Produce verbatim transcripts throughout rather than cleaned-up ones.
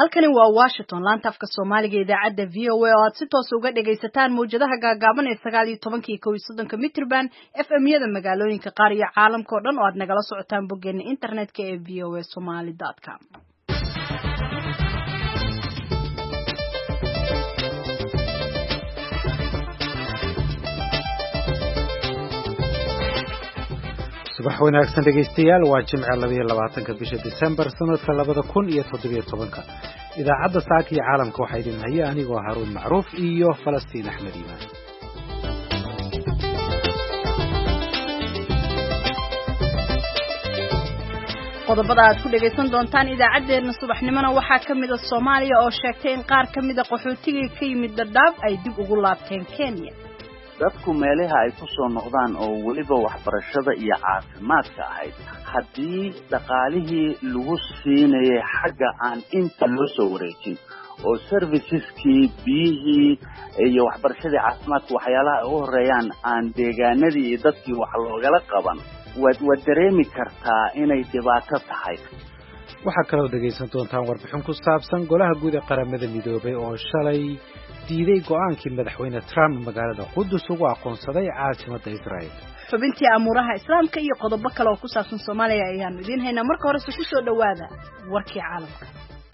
halkani waa Washington laanta afka Soomaaliga idaacada V O A oo aad si toos uga dhagaysataan mowjadaha gaagaaban ee sagaal iyo toban iyo kow iyo soddon mitirban F M-yada magaalooyinka qaar iyo caalamka oo dhan oo aad nagala socotaan boggeena internetka ee v o a somali dot com. subax wanaagsan dhegaystayaal waa jimce laba iyo labaatanka bisha December sanadka labada kun iyo toddoba iyo tobanka idaacadda saaka iyo caalamka waxaa idin haya anigoo Haruun Macruuf iyo Falastiin Axmed Iimaan. qodobada aad ku dhagaysan doontaan idaacadeena subaxnimona waxaa ka mid ah Soomaaliya oo sheegtay in qaar ka mid ah qaxootiga ka yimid Dadaab ay dib ugu laabteen Kenya. dadku meelaha ay ku soo noqdaan oo waliba waxbarashada iyo caafimaadka ahayd haddii dhaqaalihii lagu siinayay xagga aan inta loo soo wareejin oo serviceskii biyihii iyo waxbarashadii caafimaadka waxyaalaha ay u horeeyaan aan deegaanadii iyo dadkii wax loogala qaban waad waad dareemi kartaa inay dhibaato tahay. waxaa kaloo dhagaysan doontaan warbixin ku saabsan golaha guud ee qaramada midoobay oo shalay diiday go'aankii madaxweyne Trump magaalada Qudus ugu aqoonsaday caasimadda Israa'iil. xubintii amuuraha islaamka iyo qodobo kale oo ku saabsan Soomaaliya ayaan idin haynaa marka hore ku soo dhawaada warkii caalamka.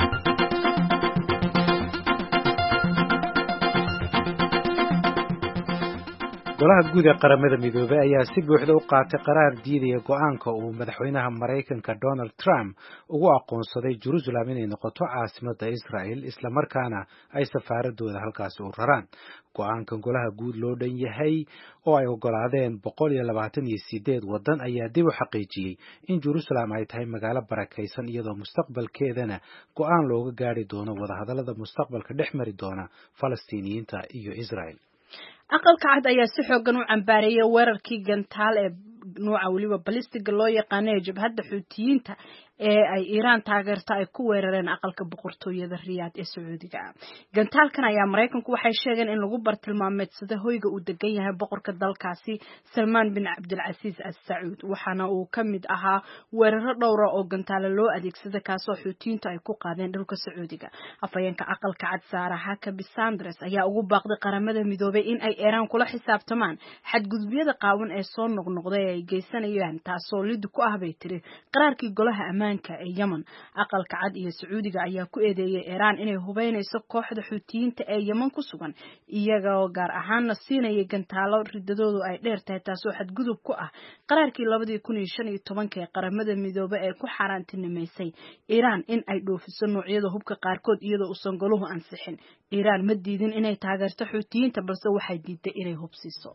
golaha guud ee qaramada midoobay ayaa si buuxda u qaatay qaraar diidaya go'aanka uu madaxweynaha Mareykanka Donald Trump ugu aqoonsaday Jerusalem inay noqoto caasimadda Israa'iil isla markaana ay safaaradooda halkaas u raraan. go'aankan golaha guud loo dhan yahay oo ay ogolaadeen boqol iyo labaatan iyo sideed waddan ayaa dib u xaqiijiyey in Jerusalem ay tahay magaalo barakaysan iyadoo mustaqbalkeedana go'aan looga gaari doono wadahadallada mustaqbalka dhex mari doona Falastiiniyiinta iyo Israa'iil. aqalka cad ayaa si xoogan u cambaareeyay weerarkii gantaal ee nooca waliba ballistiga loo yaqaan ee jabhadda Xuutiyiinta ee ay Iiraan taageerta ay ku weerareen aqalka boqortooyada Riyaad ee Sacuudiga. gantaalkan ayaa Mareykanku waxay sheegeen in lagu bartilmaameedsado hoyga uu degan yahay boqorka dalkaasi Salman bin Abdulaziz Al Saud waxaana uu ka mid ahaa weeraro dhowr ah oo gantaalo loo adeegsaday kaasoo Xuutiyiintu ay ku qaadeen dhulka Sacuudiga. afayeenka aqalka cad Sarah Huckabee Sanders ayaa ugu baaqday qaramada midoobay in ay Iiraan kula xisaabtamaan xadgudubyada qaawan ee soo noqnoqday ay geysanayaan taasoo lid ku ah bay tiri qaraarkii golaha ammaanka ee Yemen. aqalka cad iyo Sacuudiga ayaa ku eedeeyay Iiraan inay hubeynayso kooxda Xuutiyiinta ee Yemen ku sugan iyaga oo gaar ahaan siinaya gantaalo ridadoodu ay dheer tahay taasoo xadgudub ku ah qaraarkii laba kun iyo shan iyo toban ee qaramada midoobay ee ku xaraantinimeysay Iiraan in ay dhoofiso noocyada hubka qaarkood iyadoo uusan goluhu ansixin. Iiraan ma diidin inay taageerto Xuutiyiinta balse waxay diiday inay hubsiiso.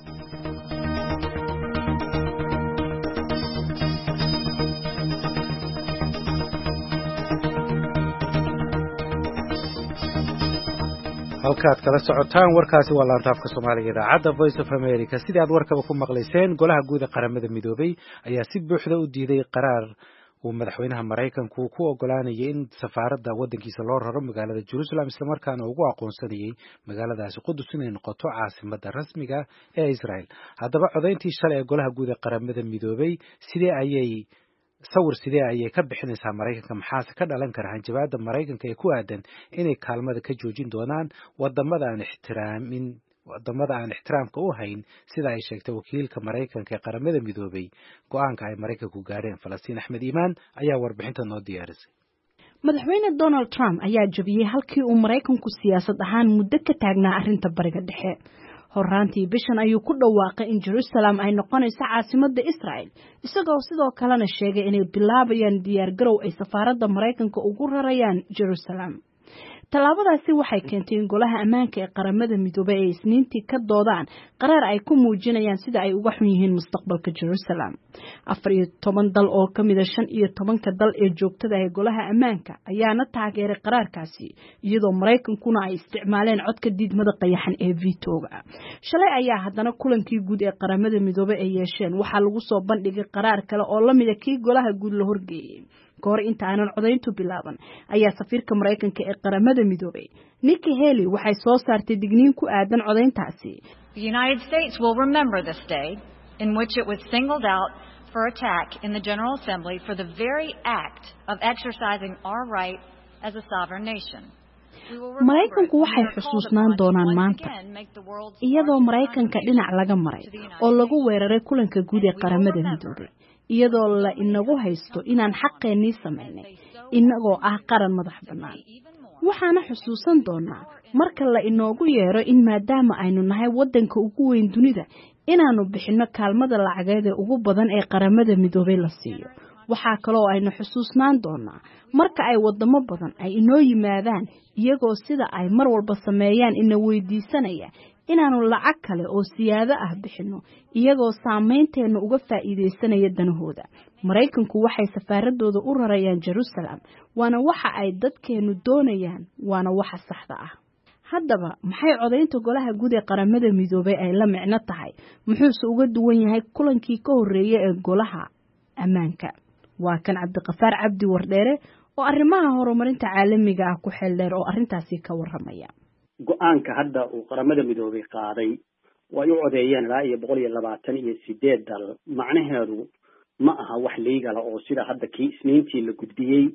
halkaad kala socotaan warkaasi waa laanta afka Soomaaliga idaacadda Voice of America. sidii aad warkaba ku maqlayseen golaha guud ee qaramada midoobay ayaa si buuxda u diiday qaraar uu madaxweynaha Mareykanku ku ogolaanayay in safaaradda waddankiisa loo raro magaalada Jerusalem isla markaana ugu aqoonsanayay magaaladaasi Qudus inay noqoto caasimadda rasmiga ee Israa'iil. haddaba codayntii shalay ee golaha guud ee qaramada midoobay sidee ayay sawir sidee ayay ka bixinaysaa Mareykanka maxaase ka dhalan kara hanjabaadda Mareykanka ee ku aadan inay kaalmada ka joojin doonaan wadamada aan ixtiraamin wadamada aan ixtiraamka u hayn sida ay sheegtay wakiilka Mareykanka ee qaramada midoobay go'aanka ay Mareykanku gaareen. Falastiin Axmed Iimaan ayaa warbixinta noo diyaarisay. madaxweyne Donald Trump ayaa jabiyay halkii uu Mareykanku siyaasad ahaan muddo ka taagnaa arrinta bariga dhexe. horaantii bishan ayuu ku dhawaaqay in Jerusalem ay noqonayso caasimadda Israa'iil isagoo sidoo kalena sheegay inay bilaabayaan diyaar garow ay safaaradda Mareykanka ugu rarayaan Jerusalem. tallaabadaasi waxay keentay in golaha ammaanka ee qaramada midoobay ay isniintii ka doodaan qaraar ay ku muujinayaan sida ay uga xun yihiin mustaqbalka Jerusalem. afar iyo toban dal oo ka mid ah shan iyo tobanka dal ee joogtada ah golaha ammaanka ayaana taageeray qaraarkaasi iyadoo Mareykankuna ay isticmaaleen codka diidmada qayaxan ee veto-ga. shalay ayaa haddana kulankii guud ee qaramada midoobay ay yeesheen waxaa lagu soo bandhigay qaraar kale oo la mid ah kii golaha guud la horgeeyay. kahor inta aanan codayntu bilaaban ayaa safiirka Mareykanka ee qaramada midoobay Nikki Haley waxay soo saartay digniin ku aadan codayntaasi. The United States will remember this day in which it was singled out for attack in the General Assembly for the very act of exercising our right as a sovereign nation. Maraykanku waxay xusuusnaan doonaan maanta iyadoo Maraykanka dhinac laga maray oo lagu weeraray kulanka guud ee qaramada midoobay iyadoo la inagu haysto inaan xaqeenii sameynay inagoo ah qaran madax bannaan waxaana xusuusan doonaa marka la inoogu yeero in maadaama aynu nahay waddanka ugu weyn dunida inaanu bixino kaalmada lacageed ee ugu badan ee qaramada midoobay la siiyo waxaa kaloo aynu xusuusnaan doonaa marka ay wadamo badan ay inoo yimaadaan iyagoo sida ay mar walba sameeyaan ina weydiisanaya inaanu lacag kale oo siyaado ah bixino iyagoo saameynteena uga faa'iideysanaya danahooda Maraykanku waxay safaaradooda u rarayaan Jerusalem waana waxa ay dadkeenu doonayaan waana waxa saxda ah haddaba maxay codaynta golaha guud ee qaramada midoobay ay la micno tahay muxuu uga duwan yahay kulankii ka horeeyay ee golaha ammaanka waa kan Cabdiqafaar Cabdi Wardheere oo arrimaha horumarinta caalamiga ah ku xeel dheer oo arrintaasi ka waramaya go'aanka hadda uu qaramada midoobay qaaday way u codeeyeen ilaa iyo boqol iyo labaatan iyo sideed dal macnaheedu ma aha wax legal oo sida hadda kii isniintii la gudbiyey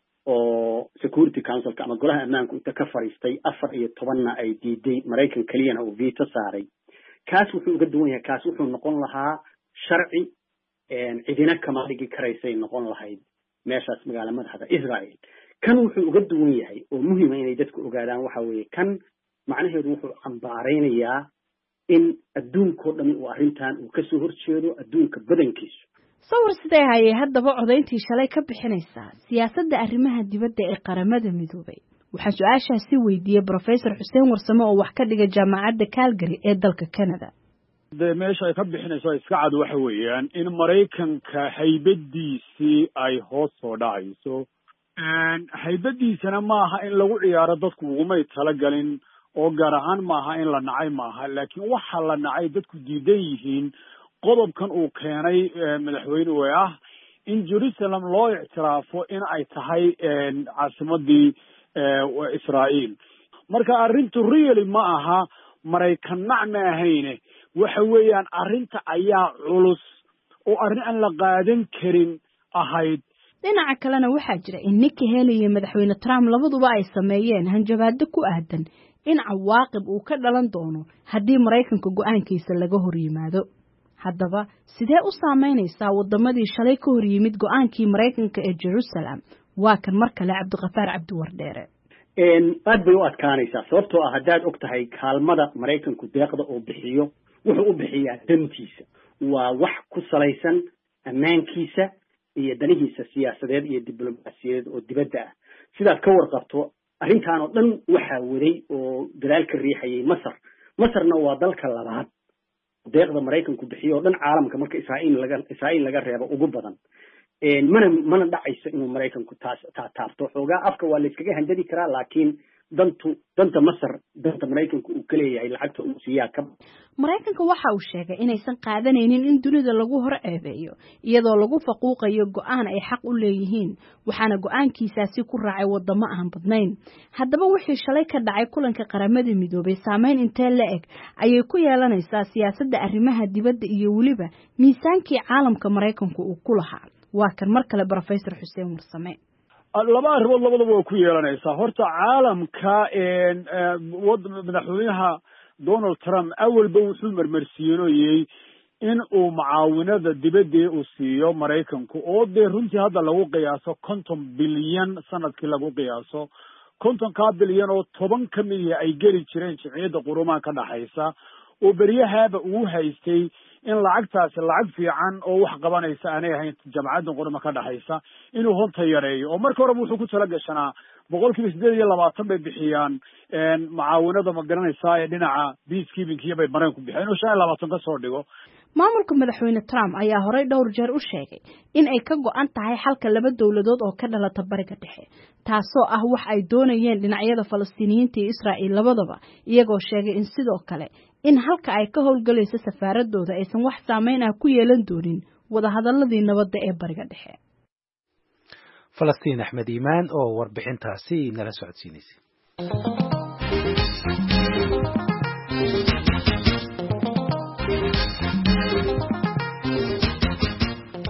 oo Security Council ama golaha ammaanka inta ka fariistay afar iyo tobanna ay diiday Maraykan kaliyana uu veto saaray kaas wuxuu uga duwan yahay kaas wuxuu noqon lahaa sharci cidina kama dhigi karaysay noqon lahayd meeshaas magaala madaxda Israel kan wuxuu uga duwan yahay oo muhiim ah inay dadku ogaadaan waxa weeye kan macnaheedu wuxuu cambaaraynayaa in adduunka oo dhan uu arrintan uu ka soo horjeedo adduunka badankiisu sawir sidee hayay haddaba codayntii shalay ka bixinaysaa siyaasadda arrimaha dibadda ee qaramada midoobay waxaa su-aashaasi weydiiyey Professor Xuseen Warsame oo wax ka dhiga jaamacadda Calgary ee dalka Canada de meesha ay ka bixinayso iska cad waxa weeyaan in Maraykanka haybadiisii ay hoos soo dhacayso haybadiisana maaha in lagu ciyaaro dadku ugumay talagalin oo gaar ahaan maaha in la nacay maaha laakiin waxa la nacay dadku diidan yihiin qodobkan uu keenay madaxweynuhu ah in Jerusalem loo ictiraafo in ay tahay caasimadii Israel marka arrintu really ma aha Maraykan nacma ahayne waxa weeyaan arrinta ayaa culus oo arrin aan la qaadan karin ahayd dhinaca kalena waxaa jira in Nikki Haley iyo madaxweyne Trump labaduba ay sameeyeen hanjabaado ku aadan in cawaaqib uu ka dhalan doono haddii Maraykanka go'aankiisa laga hor yimaado haddaba sidee u saameynaysaa wadamadii shalay ka hor yimid go'aankii Maraykanka ee Jerusalem waa kan mar kale Cabdiqafaar Cabdi Wardheere een aad bay u adkaanaysaa sababtoo ah haddaad og tahay kaalmada Maraykanku deeqda oo bixiyo wuxuu u bixiyaa dantiisa waa wax ku salaysan ammaankiisa iyo danihiisa siyaasadeed iyo diblomaasiyadeed oo dibadda ah sidaad ka warqabto arrintan oo dhan waxaa waday oo dadaal ka riixayay Masar Masarna waa dalka labaad deeqda Maraykanku bixiyo oo dhan caalamka marka Israa'iil laga Israa'iil laga reebo ugu badan een mana mana dhacayso inuu Maraykanku taas taabto xoogaa afka waa la iskaga handadi karaa laakiin dantu danta Masar danta Maraykanku uu ka leeyahay lacagta uu siiyaa ka Maraykanka waxa uu sheegay inaysan qaadanaynin in dunida lagu hor eedeeyo iyadoo lagu faquuqayo go'aan ay xaq u leeyihiin waxaana go'aankiisaasi ku raacay wadamo aan badnayn haddaba wixii shalay ka dhacay kulanka qaramada midoobay saameyn intee la eg ayay ku yeelanaysaa siyaasadda arrimaha dibadda iyo waliba miisaankii caalamka Maraykanku uu ku lahaa waa kan mar kale Professor Xuseen Warsame laba arrimood labadaba way ku yeelanaysaa horta caalamka een madaxweynaha Donald Trump awalba wuxuu marmarsiinayay in uu mucaawinada dibadda uu siiyo Maraykanku oo de runtii hadda lagu qiyaaso konton bilyan sanadkii lagu qiyaaso konton ka bilyan oo toban ka mid ah ay geli jireen jimciyadda qurumaha ka dhaxaysa oo bariyahaaba uu haystay in lacagtaasi lacag fiican oo wax qabanaysa aanay ahayn jamciyadda qurumaha ka dhaxaysa inuu honta yareeyo oo marka hore wuxuu ku tala gashanaa boqolkiiba sideed iyo labaatan bay bixiyaan een mucaawinada ma garanaysaa ee dhinaca peacekeeping bay Maraykanku bixiyaan oo shan iyo labaatan ka soo dhigo maamulka madaxweyne Trump ayaa horey dhowr jeer u sheegay in ay ka go'an tahay xalka laba dawladood oo ka dhalata bariga dhexe taasoo ah wax ay doonayeen dhinacyada Falastiiniyiinta iyo Israa'iil labadaba iyagoo sheegay in sidoo kale in halka ay ka howlgalayso safaaradooda aysan wax saameyn ah ku yeelan doonin wada hadaladii nabadda ee bariga dhexe Falastiin Axmed Iimaan oo warbixintaasi nala socodsiinaysay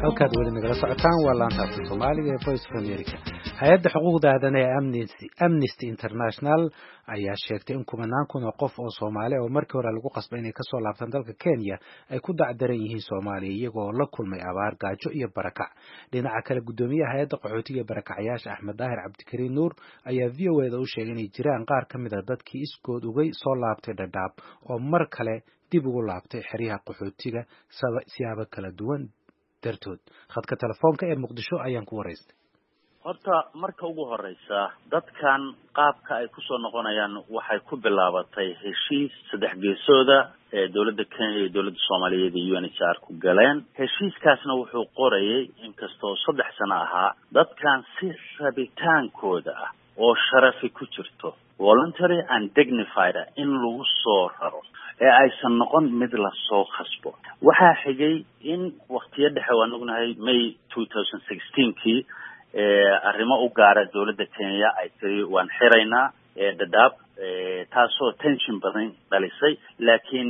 halkaad weli nagala socotaan waa laanta afka Soomaaliga ee Voice of America. Hay'adda xuquuqda aadanaha ee Amnesty Amnesty International ayaa sheegtay in kumanaan kun oo qof oo Soomaali oo markii hore lagu qasbay inay ka soo laabtaan dalka Kenya ay ku dacdaran yihiin Soomaaliya iyagoo la kulmay abaar, gaajo iyo barakac. Dhinaca kale gudoomiyaha hay'adda qaxootiga iyo barakacayaasha Axmed Daahir Cabdikariin Nuur ayaa V O A da u sheegay inay jiraan qaar ka mid ah dadkii iskood uga soo laabtay Dadaab oo mar kale dib ugu laabtay xeryaha qaxootiga siyaabo kala duwan dartood. Khadka telefoonka ee Muqdisho ayaan ku wareystay. horta marka ugu horeysa dadkan qaabka ay ku soo noqonayaan waxay ku bilaabatay heshiis saddex geesooda ee dawladda Kenya iyo dawladda Soomaaliyeed iyo U N H C R ku galeen. heshiiskaasna wuxuu qorayay inkastoo saddex sano ahaa dadkan si rabitaankooda ah oo sharafi ku jirto voluntary and dignified in lagu soo raro ee aysan noqon mid la soo khasbo. waxaa xigay in waqtiyo dhexe waan ognahay May twenty sixteen-kii ee arrimo u gaara dawladda Kenya ay tiri waan xiraynaa ee Dadaab ee taasoo tension badan dhalisay laakiin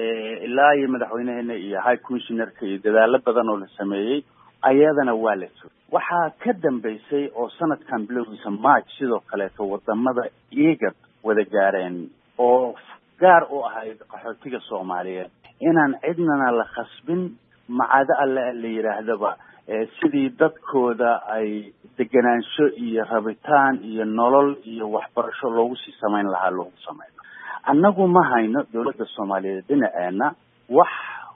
ilaa iyo madaxweynaheena iyo high commissionerka iyo dadaalo badan oo la sameeyay ayadana waa la soo waxaa ka dambeysay oo sanadkan bilowgiisa March sidoo kale wadamada iyaga wada gaareen oo gaar u ahayd qaxootiga Soomaaliyeed inaan cidnana la khasbin macada alle la yiraahdaba sidii dadkooda ay deganaansho iyo rabitaan iyo nolol iyo waxbarasho loogu sii samayn lahaa loogu sameeyo. annagu ma hayno dawladda Soomaaliyeed dhinaceena wax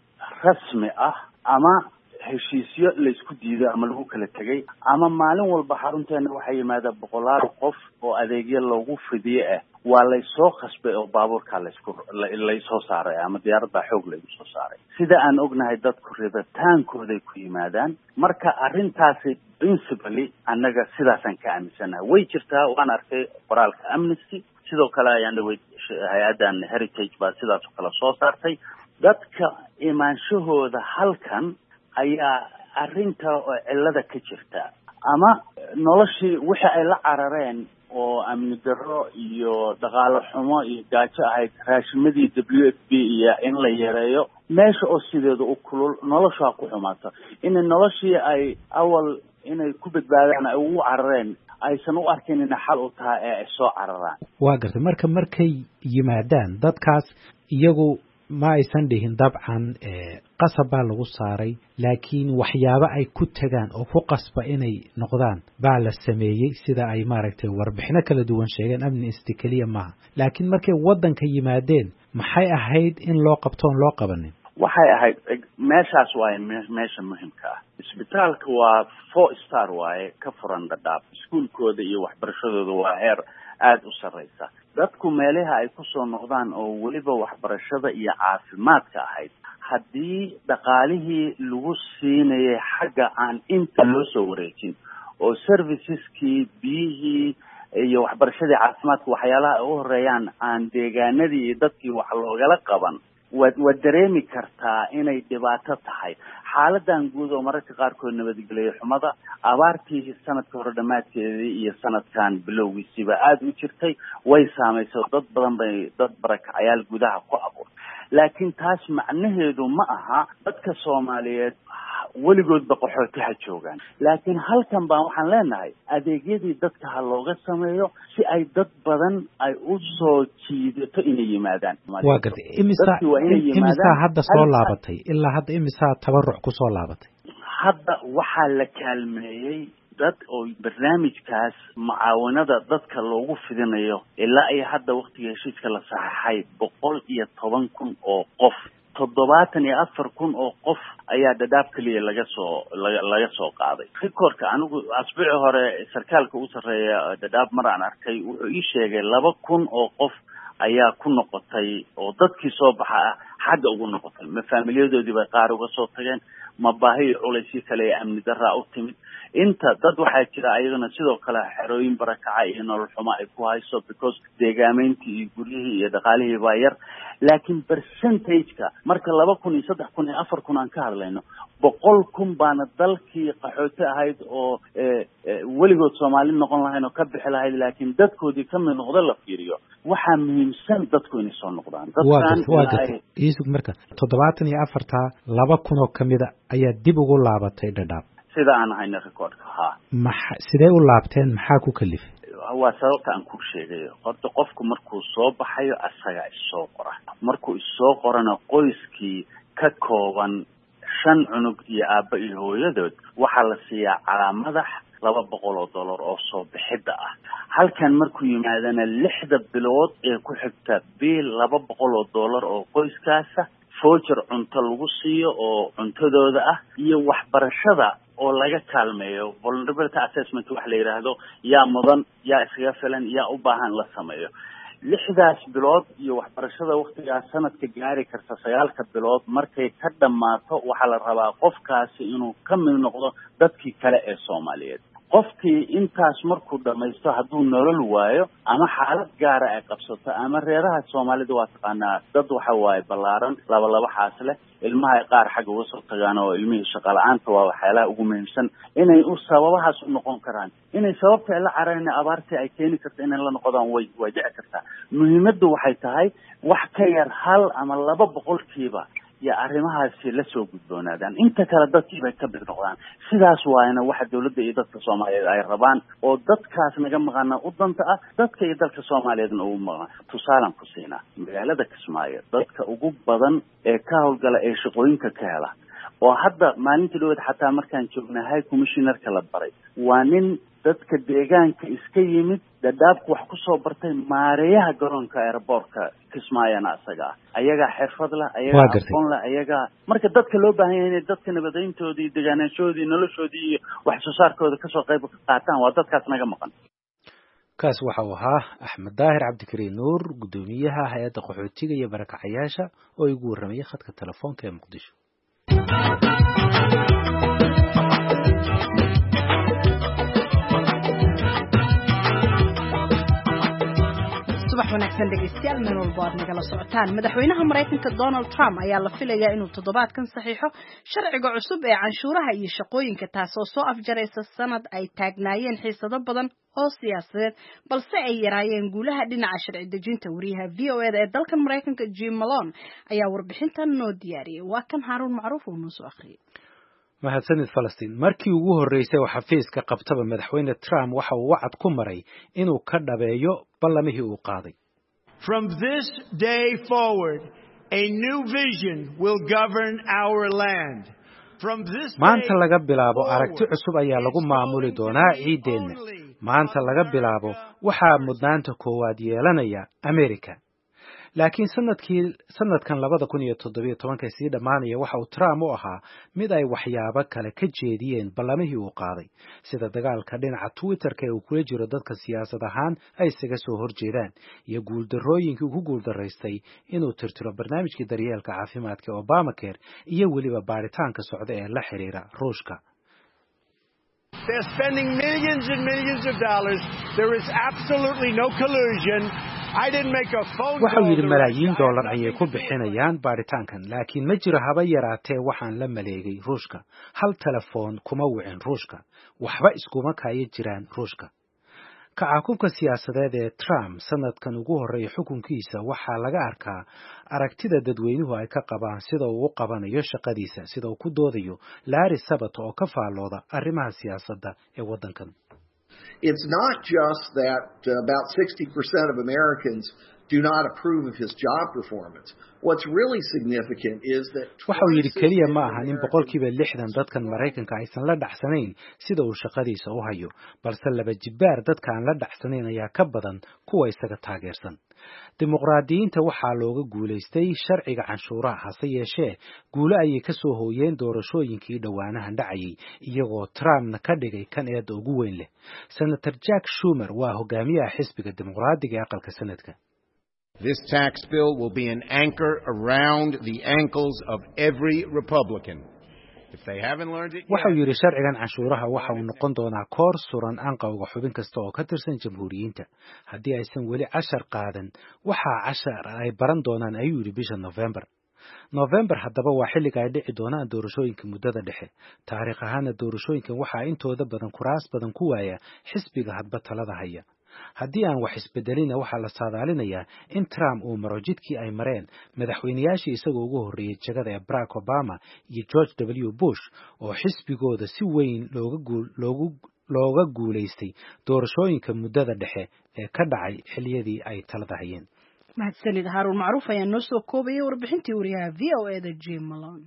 rasmi ah ama heshiisyo la isku diiday ama lagu kala tagay ama maalin walba xarunteena waxa yimaada boqolaal qof oo adeegyo loogu fidiyo ah waa la soo khasbay oo baabuurka la isku la soo saaray ama diyaaradda xoog la soo saaray sida aan ognahay dadku rabitaankooda ku yimaadaan marka arrintaasi principally annaga sidaasan ka aaminsanahay way jirtaa waan arkay qoraalka Amnesty sidoo kale ayaan dhaway hay'addan Heritage baa sidaas kala soo saartay dadka imaanshahooda halkan ayaa arrinta cilada ka jirta ama noloshii wixii ay la carareen oo amni darro iyo dhaqaale xumo iyo gaajo ahayd raashimadii W F P iyo in la yareeyo meesha oo sideedu u kulul nolosha ku xumaata in noloshii ay awal inay ku badbaadaan ay ugu carareen aysan u arkin in xal u tahay ee ay soo cararaan. waa gartay marka markay yimaadaan dadkaas iyagu ma aysan dhihin dabcan qasab baa lagu saaray laakiin waxyaabo ay ku tagaan oo ku qasba inay noqdaan baa la sameeyay sida ay maaragtay warbixino kala duwan sheegeen Amnesty kaliya maaha laakiin markay wadanka yimaadeen maxay ahayd in loo qabtoon loo qabanin waxay ahayd meeshaas waa meesha muhiimka ah isbitaalka waa four star waaye ka furan Dadaab iskuulkooda iyo waxbarashadooda waa heer aad u sareysa dadku meelaha ay ku soo noqdaan oo waliba waxbarashada iyo caafimaadka ahayd haddii dhaqaalihii lagu siinayay xagga aan inta loo soo wareejin oo serviceskii biyihii iyo waxbarashadii caafimaadka waxyaalaha ay u horeeyaan aan deegaanadii iyo dadkii wax loogala qaban waad waad dareemi kartaa inay dhibaato tahay xaaladan guud oo mararka qaarkood nabadgelyo xumada abaartii sanadka hore dhamaadkeedii iyo sanadkan bilowgiisiba aad u jirtay way saameysay dad badan bay dad barakacayaal gudaha ku abuurtay laakiin taas macnaheedu ma aha dadka Soomaaliyeed weligoodba qaxooti ha joogaan laakiin halkan baan waxaan leenahay adeegyadii dadka ha looga sameeyo si ay dad badan ay u soo jiidato inay yimaadaan. waa gartay imisa imisa hadda soo laabatay ilaa hadda imisa tabaruc ku soo laabatay hadda waxaa la kaalmeeyay dad oo barnaamijkaas mucaawanada dadka loogu fidinayo ilaa ay hadda waqtiga heshiiska la saxaxay boqol iyo toban kun oo qof toddobaatan iyo afar kun oo qof ayaa Dadaab kaliya laga soo laga soo qaaday rikoorka anigu asbuuci hore sarkaalka u sareeya Dadaab maraan arkay wuxuu ii sheegay laba kun oo qof ayaa ku noqotay oo dadkii soo baxa xagga ugu noqotay ma faamiliyadoodii bay qaar uga soo tageen ma baahi culays kale amni darra u timid inta dad waxaa jira ayagana sidoo kale xerooyin barakaca iyo nolol xumo ay ku hayso because deegaameyntii iyo guryihii iyo dhaqaalihii baa yar laakiin percentage-ka marka laba kun iyo saddex kun iyo afar kun aan ka hadlayno boqol kun baana dalkii qaxooti ahayd oo weligood Soomaali noqon lahayn oo ka bixi lahayd laakiin dadkoodii ka mid noqda la fiiriyo waxaa muhiimsan dadku inay soo noqdaan dadkan iisug marka toddobaatan iyo afarta laba kun oo kamida ayaa dib ugu laabatay Dadaab sida aan hayna recordka ha maxa sidee u laabteen maxaa ku kalifay waa sababta aan ku sheegay horta qofku markuu soo baxayo asaga isoo qora markuu isoo qorana qoyskii ka kooban shan cunug iyo aabba iyo hooyadood waxaa la siiyaa calaamadax laba boqol oo dollar oo soo bixidda ah halkan markuu yimaadana lixda bilood ee ku xigta bil laba boqol oo dollar oo qoyskaasa voucher cunto lagu siiyo oo cuntadooda ah iyo waxbarashada oo laga kaalmeeyo vulnerability assessment wax la yiraahdo yaa mudan yaa iskaga filan yaa u baahan la sameeyo lixdaas bilood iyo waxbarashada waqtigaas sanadka gaari karta sagaalka bilood markay ka dhamaato waxaa la rabaa qofkaasi inuu ka mid noqdo dadkii kale ee Soomaaliyeed qofkii intaas markuu dhamaysto hadduu nolol waayo ama xaalad gaara ay qabsato ama reeraha Soomaalida waa taqaanaa dad waxa waaye ballaaran laba laba xaas leh ilmaha ay qaar xagga uga soo tagaan oo ilmihii shaqo la'aanta waa waxyaalaha ugu muhiimsan inay u sababahaas u noqon karaan inay sababta la carareen abaartii ay keeni karto inay la noqdaan way way dhici kartaa muhiimaddu waxay tahay wax ka yar hal ama laba boqolkiiba ya arrimahaasi la soo gudboonaadaan inta kale dadkii bay ka bid noqdaan sidaas waayna waxa dawladda iyo dadka Soomaaliyeed ay rabaan oo dadkaas naga maqana u danta ah dadka iyo dalka Soomaaliyeedna ugu maqan tusaalan ku siina magaalada Kismaayo dadka ugu badan ee ka howlgala ee shaqooyinka ka hela oo hadda maalintii dhoweed xataa markaan joognahay commissionerka la baray waa nin dadka deegaanka iska yimid Dadaabku wax ku soo bartay maareeyaha garoonka airportka Kismaayana asaga ayaga xirfad la ayaga aqoon la ayaga marka dadka loo baahan yahay inay dadka nabadayntoodii deegaanashoodii noloshoodii iyo wax soo saarkooda ka soo qayb qaataan waa dadkaas naga maqan kaas waxa uu ahaa Axmed Daahir Cabdikariin Nuur gudoomiyaha hay'adda qaxootiga iyo barakacayaasha oo igu warramay khadka telefoonka ee Muqdisho subax wanaagsan dhegeystayaal meel walba aad nagala socotaan madaxweynaha Mareykanka Donald Trump ayaa la filayaa inuu toddobaadkan saxiixo sharciga cusub ee canshuuraha iyo shaqooyinka taasoo soo afjaraysa sanad ay taagnaayeen xiisado badan oo siyaasadeed balse ay yaraayeen guulaha dhinaca sharci dejinta wariyaha V O A ee dalkan Mareykanka Jim Malone ayaa warbixintan noo diyaariyay waa kan Haruun Macruuf oo noo soo akhriyay mahadsanid Falastiin markii ugu horeysay oo xafiiska qabtaba madaxweyne Trump waxa uu wacad ku maray inuu ka dhabeeyo ballamihii uu qaaday From this day forward a new vision will govern our land From this maanta laga bilaabo aragti cusub ayaa lagu maamuli doonaa ciideena maanta laga bilaabo waxa mudnaanta koowaad yeelanaya America laakiin sanadkii sanadkan labada kun iyo toddoba toban sii dhamaanaya waxa uu Trump u ahaa mid ay waxyaabo kale ka jeediyeen ballamihii uu qaaday sida dagaalka dhinaca Twitter-ka ee uu kula jiro dadka siyaasad ahaan ay isaga soo horjeedaan iyo guuldarrooyinkii uu ku guuldaraystay inuu tirtiro barnaamijkii daryeelka caafimaadka Obamacare iyo weliba baaritaanka socda ee la xiriira Ruushka They're spending millions and millions of dollars. There is absolutely no collusion. I didn't make a phone call. Waxa yiri malaayiin dollar ayay ku bixinayaan baaritaankan laakiin ma jiro haba yaraatee waxaan la maleegay Ruushka hal telefoon kuma wicin Ruushka waxba iskuma kaaya jiraan Ruushka kacakubka siyaasadeed ee Trump sanadkan ugu horeeyay xukunkiisa waxaa laga arkaa aragtida dadweynuhu ay ka qabaan sida uu u qabanayo shaqadiisa sida uu ku doodayo Larry Sabato oo ka faalooda arrimaha siyaasadda ee waddankan It's not just that uh, about sixty percent of Americans do not approve of his job performance. What's really significant is that waxa uu yiri kaliya ma ahan in boqolkiiba lixdan dadkan Mareykanka aysan la dhacsanayn sida uu shaqadiisa u hayo balse laba jibaar dadka aan la dhacsanayn ayaa ka badan kuwa isaga taageersan dimuqraadiyiinta waxaa looga guuleystay sharciga canshuuraha hase yeeshee guulo ayay ka soo hooyeen doorashooyinkii dhawaanahan dhacayay iyagoo Trumpna ka dhigay kan eedda ugu weyn leh Senator Jack Schumer waa hogaamiyaha xisbiga dimuqraadiga ee aqalka sanadka This tax bill will be an anchor around the ankles of every Republican. waxau yidhi sharcigan canshuuraha waxa uu noqon doonaa koor suran anqawga xubin kasta oo ka tirsan jamhuuriyiinta haddii aysan weli cashar qaadan waxaa cashar ay baran doonaan ayuu yidhi bisha November November haddaba waa xilliga ay dhici doonaan doorashooyinka muddada dhexe taariikh ahaana doorashooyinkan waxaa intooda badan kuraas badan ku waaya xisbiga hadba talada haya haddii aan wax isbedelina waxaa la saadaalinayaa in Trump uu maro jidkii ay mareen madaxweynayaashii isagoo ugu horreeyay jagada ee Barack Obama iyo George W Bush oo xisbigooda si weyn looga guul loogu looga guuleystay doorashooyinka muddada dhexe ee ka dhacay xilliyadii ay talada hayeen mahadsanid Haroun Macruuf ayaa noo soo koobaya warbixintii wariyaha V O A da Jim Malone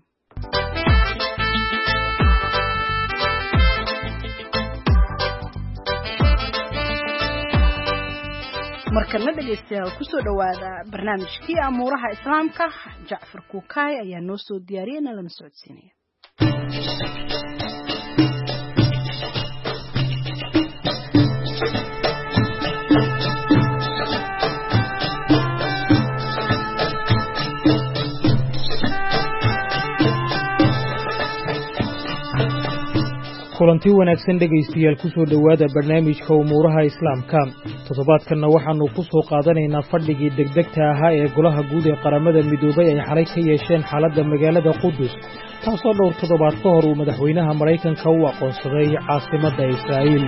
markana dhageystayaal ku soo dhawaada barnaamijkii amuuraha islaamka Jacfar Kuukay ayaa noo soo diyaariyay nalana socodsiinaya kulanti wanaagsan dhageystayaal ku soo dhawaada barnaamijka umuuraha islaamka toddobaadkanna waxaanu ku soo qaadanaynaa fadhigii degdegta ahaa ee golaha guud ee qaramada midoobay ay xalay ka yeesheen xaaladda magaalada Qudus taasoo dhowr toddobaad ka hor uu madaxweynaha Mareykanka u aqoonsaday caasimadda Israa'iil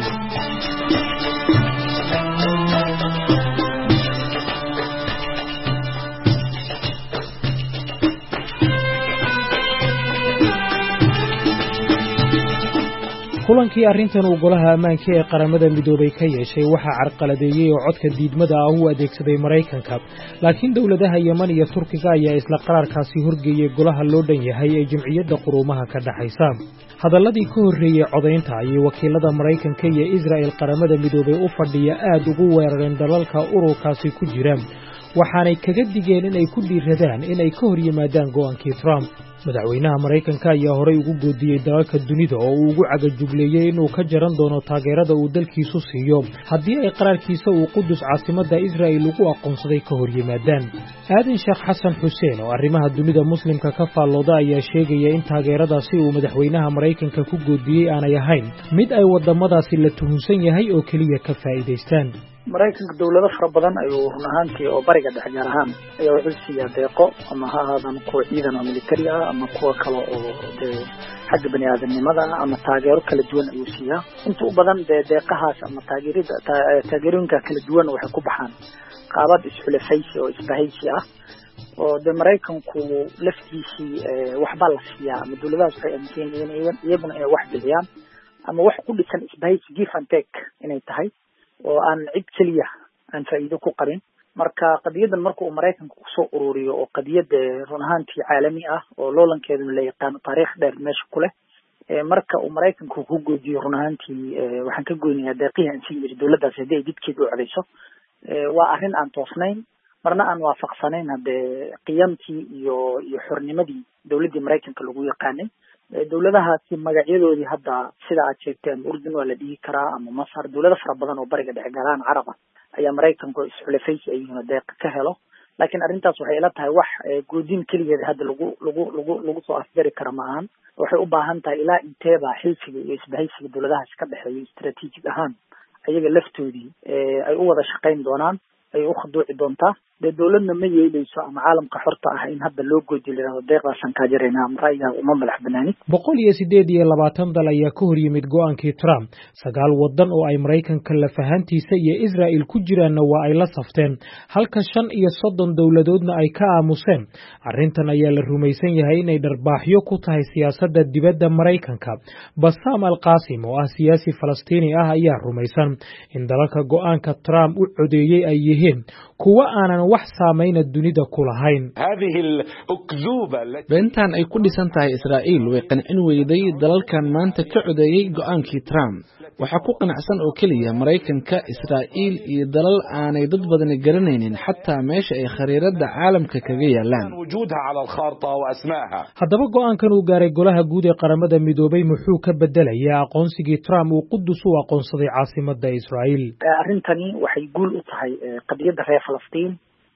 kulankii arrintan uu golaha ammaanka ee qaramada midoobay ka yeeshay waxa carqaladeeyay oo codka diidmada ah u adeegsaday Mareykanka laakiin dawladaha Yemen iyo Turkiga ayaa isla qaraarkaasi horgeeyay golaha loo dhan yahay ee jamciyadda quruumaha ka dhaxaysa hadalladii ka horreeyay codaynta ayay wakiilada Mareykanka iyo Israa'iil qaramada midoobay u fadhiya aad ugu weerareen dalalka ururkaasi ku jira waxaanay kaga digeen in ay ku dhiiradaan in ay ka hor yimaadaan go'aankii Trump madaxweynaha Mareykanka ayaa horey ugu goodiyay dalalka dunida oo uu ugu cagajugleeyay inuu ka jaran doono taageerada uu dalkiisu siiyo haddii ay qaraarkiisa uu Qudus caasimadda Israa'iil ugu aqoonsaday ka hor yimaadaan aadan sheekh xasan xuseen oo arrimaha dunida muslimka ka faallooda ayaa sheegaya in taageeradaasi uu madaxweynaha Mareykanka ku goodiyay aanay ahayn mid ay wadamadaasi la tuhunsan yahay oo kaliya ka faa'iideystaan Mareykanka dawlado fara badan ayuu run ahaantii oo bariga dhexe gaar ahaan ayaa wuxuu siiyaa deeqo ama ha ahaadaan kuwa ciidan oo militari ah ama kuwa kale oo dee xagga bani'aadanimada ama taageero kala duwan ayuu siiyaa inta u badan dee deeqahaas ama taageerida taageerooyinka kala duwan waxay ku baxaan qaabad isxulafaysi oo isbahaysi ah oo dee Mareykanku laftiisii waxba la siiyaa ama dawladahaas waxay aaminsan yihiin iyaguna inay wax bixiyaan ama wax ku dhisan isbahaysi give and take inay tahay oo aan cid kaliya aan faa'iido ku qabin marka qadiyadan marka uu Mareykanka ku soo ururiyo oo qadiyad run ahaantii caalami ah oo loolankeedu la yaqaan taariikh dheer meesha ku leh marka uu Mareykanku ku goodiyo run ahaantii waxaan ka goynayaa deeqiyaha in si dawladdaas haddii ay didkeedu u codeyso waa arrin aan toosnayn marna aan waafaqsanayn hadee qiyamtii iyo iyo xornimadii dawladdii Mareykanka lagu yaqaanay dawladahaasi magacyadoodii hadda sida aad sheegteen Urdun waa la dhihi karaa ama Masar dawlado fara badan oo bariga dhexe galaan Carab ah ayaa Mareykanku isxulafaysi ayuuna deeq ka helo laakiin arrintaas waxay ila tahay wax goodin kaliya hadda lagu lagu lagu lagu soo afjari kara ma ahan waxay u baahan tahay ilaa inteeba xilfiga iyo isbahaysiga dawladahaas ka dhexeeya istaraatiijig ahaan ayaga laftoodii ay u wada shaqayn doonaan ay u khaduuci doontaa dee dawladna ma yeelayso ama caalamka xorta ah in hadda loo goodiyo leeyahay deeqdaasaan ka jirayna ama ra'yiga uma madax banaani boqol iyo sideed iyo labaatan dal ayaa ka hor yimid go'aankii Trump sagaal wadan oo ay Mareykanka la fahantiisa iyo Israa'iil ku jiraanna waa ay la safteen halka shan iyo soddon dawladoodna ay ka aamuseen arrintan ayaa la rumaysan yahay inay dharbaaxyo ku tahay siyaasadda dibadda Mareykanka Bassam al-Qasim oo ah siyaasi Falastiini ah ayaa rumaysan in dalalka go'aanka Trump u codeeyay ay yihiin kuwa aanan wax saameyn dunida ku lahayn beentan ay ku dhisan tahay Israa'iil way qancin weyday dalalkan maanta ka codeeyay go'aankii Trump waxa ku qanacsan oo kaliya Mareykanka Israa'iil iyo dalal aanay dad badan garanaynin xataa meesha ay khariirada caalamka kaga yaalaan haddaba go'aankan uu gaaray golaha guud ee qaramada midoobay muxuu ka bedelayaa aqoonsigii Trump uu Qudus u aqoonsaday caasimadda Israa'iil arrintani waxay guul u tahay qadiyadda reer Falastiin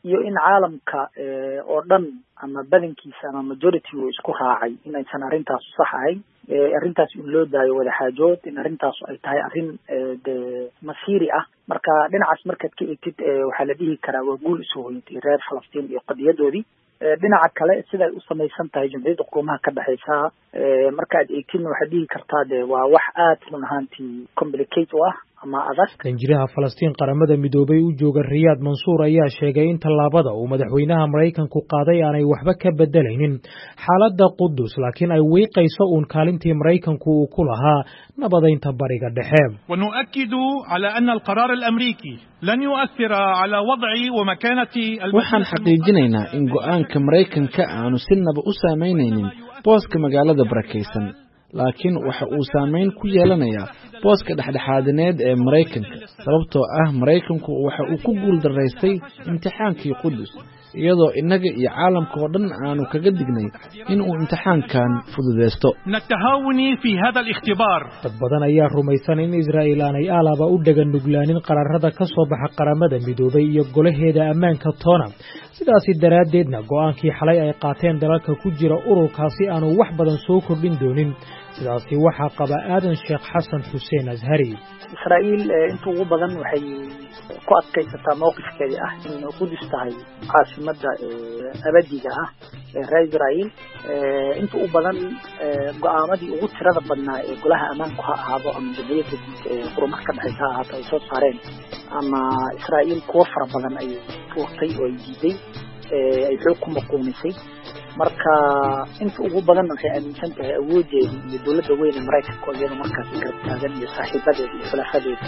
iyo in caalamka oo dhan ama badankiisa ama majority uu isku raacay in aysan arrintaas sax ahayn arrintaas in loo daayo wada xaajood in arrintaas ay tahay arrin de masiiri ah marka dhinacaas markaad ka eegtid waxaa la dhihi karaa waa guul soo hoyatay reer Falastiin iyo qadiyadoodii dhinaca kale sida ay u samaysan tahay jamciyadda quruumaha ka dhaxaysa markaad eegtid waxaad dhihi kartaa de waa wax aad run ahaantii complicate u ah ama adag danjiraha Falastiin qaramada midoobay u jooga Riyad Mansour ayaa sheegay in tallaabada uu madaxweynaha Mareykanku qaaday aanay waxba ka bedelaynin xaaladda Qudus laakiin ay weeqayso uun kaalintii Mareykanku uu ku lahaa nabadeynta bariga dhexe ونؤكد على أن القرار الأمريكي لن يؤثر على وضع ومكانة waxaan xaqiijinaynaa in go'aanka Mareykanka aanu sinaba u saameynaynin booska magaalada barakeysan laakiin waxa uu saameyn ku yeelanayaa booska dhexdhexaadineed ee Mareykanka sababtoo ah Mareykanku waxa uu ku guul daraystay imtixaankii Qudus iyadoo inaga iyo caalamka oo dhan aanu kaga dignay in uu imtixaankan fududeysto natahawni fi hada al-ikhtibar dad badan ayaa rumaysan in Israa'iil aanay alaba u dhagan nuglaanin qararada ka soo baxa qaramada midoobay iyo golaheeda ammaanka toona sidaasi daraadeedna go'aankii xalay ay qaateen dalalka ku jira ururkaasi aanu wax badan soo kordhin doonin sidaasi waxa qaba aadan Sheekh Xasan Xuseen Azhari Israa'iil inta ugu badan waxay ku adkaysataa mowqifkeeda ah in Qudus tahay caasimada abadiga ah ee reer Israa'iil inta ugu badan go'aamadii ugu tirada badnaa ee golaha ammaanka ha ahaado ama jamciyadda quruumaha ka dhaxaysa ha ahaato ay soo saareen ama Israa'iil kuwa fara badan ay tuurtay oo ay diiday ay xoog ku maquunisay marka inta ugu badan waxay aaminsan tahay awoodeeda iyo dawladda weyn ee Mareykanka oo iyada markaas garab taagan iyo saaxiibadeeda iyo xulafaadeeda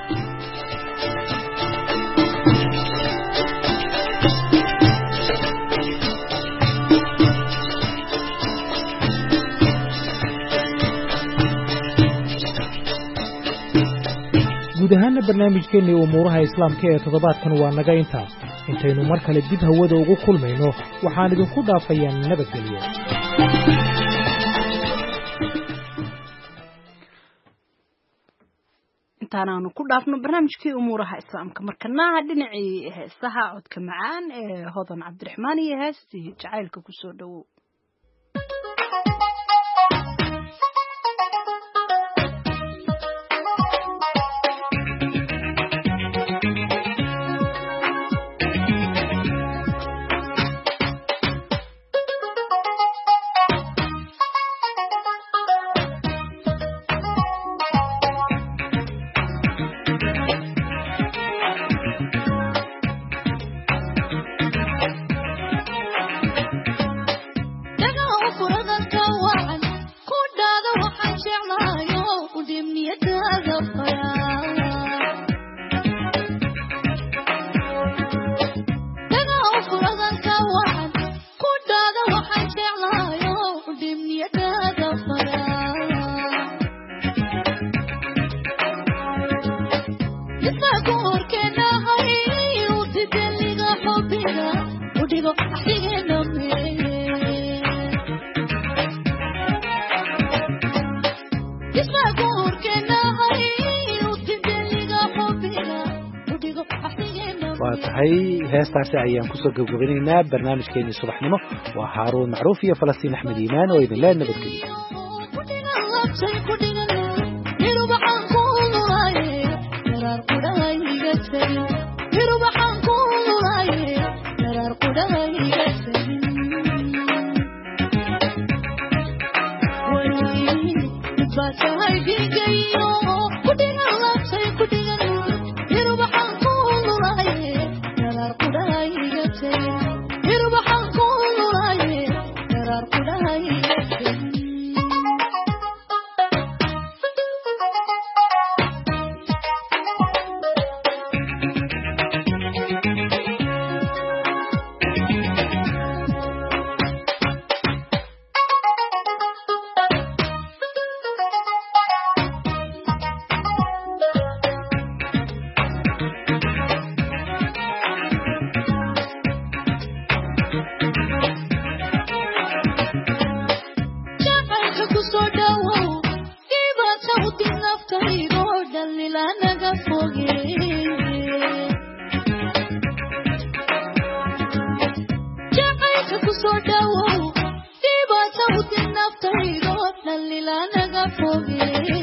guud ahaana barnaamijkeennii umuuraha islaamka ee toddobaadkan waa naga intaa intaynu mar kale dib hawada ugu kulmayno waxaan idinku dhaafayaa nabadgelyo intaanaanu ku dhaafno barnaamijkii umuuraha islaamka markana dhinacii heesaha codka macaan ee Hodan Cabdiraxmaan iyo heestii jacaylka ku soo dhawow heestaasi ayaan kusoo gabagabanaynaa barnaamijkeennii subaxnimo waa Haaruun Macruuf iyo Falastiin Axmed Iimaan oo idin leen nabadgelyo صدوا ديبا صوت النفط يدور للي لا نقفوه